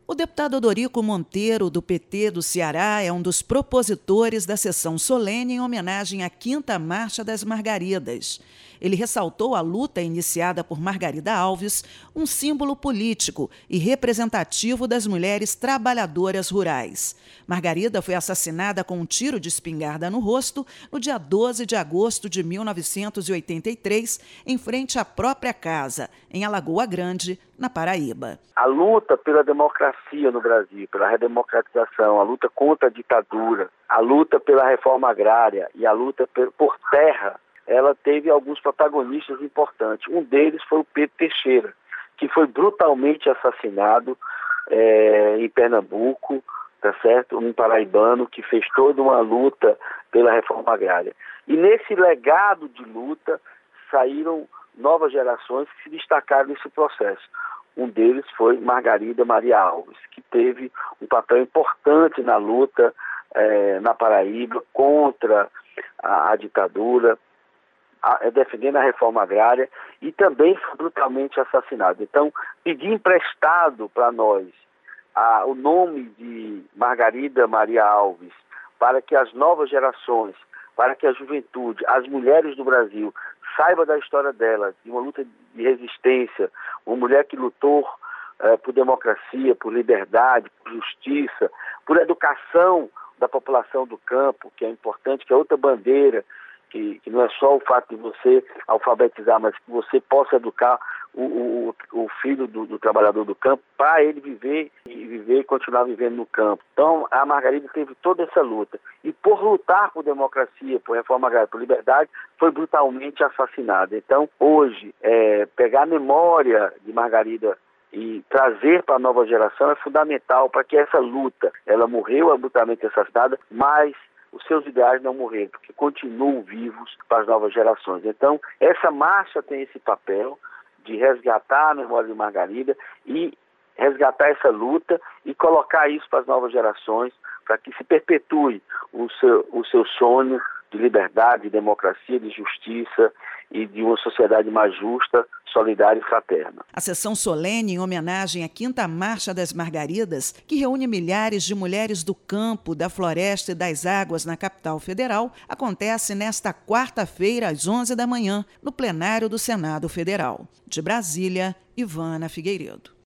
O deputado Dorico Monteiro, do PT do Ceará, é um dos propositores da sessão solene em homenagem à 5ª Marcha das Margaridas. Ele ressaltou a luta iniciada por Margarida Alves, um símbolo político e representativo das mulheres trabalhadoras rurais. Margarida foi assassinada com um tiro de espingarda no rosto no dia 12 de agosto de 1983, em frente à própria casa, em Alagoa Grande, na Paraíba. A luta pela democracia no Brasil, pela redemocratização, a luta contra a ditadura, a luta pela reforma agrária e a luta por terra, ela teve alguns protagonistas importantes. Um deles foi o Pedro Teixeira, que foi brutalmente assassinado em Pernambuco, tá certo? Um paraibano que fez toda uma luta pela reforma agrária. E nesse legado de luta saíram novas gerações que se destacaram nesse processo. Um deles foi Margarida Maria Alves, que teve um papel importante na luta na Paraíba contra a ditadura, defendendo a reforma agrária, e também foi brutalmente assassinado. Então, pedir emprestado para nós o nome de Margarida Maria Alves, para que as novas gerações, para que a juventude, as mulheres do Brasil, saiba da história dela, de uma luta de resistência, uma mulher que lutou por democracia, por liberdade, por justiça, por educação da população do campo, que é importante, que é outra bandeira, que não é só o fato de você alfabetizar, mas que você possa educar o filho do trabalhador do campo para ele viver e continuar vivendo no campo. Então, a Margarida teve toda essa luta. E por lutar por democracia, por reforma agrária, por liberdade, foi brutalmente assassinada. Então, hoje, pegar a memória de Margarida e trazer para a nova geração é fundamental para que essa luta, ela morreu, é brutalmente assassinada, mas os seus ideais não morreram, porque continuam vivos para as novas gerações. Então, essa marcha tem esse papel de resgatar a memória de Margarida e resgatar essa luta e colocar isso para as novas gerações, para que se perpetue o seu sonho de liberdade, de democracia, de justiça e de uma sociedade mais justa, solidária e fraterna. A sessão solene em homenagem à 5ª Marcha das Margaridas, que reúne milhares de mulheres do campo, da floresta e das águas na capital federal, acontece nesta quarta-feira, às 11 da manhã, no plenário do Senado Federal. De Brasília, Ivana Figueiredo.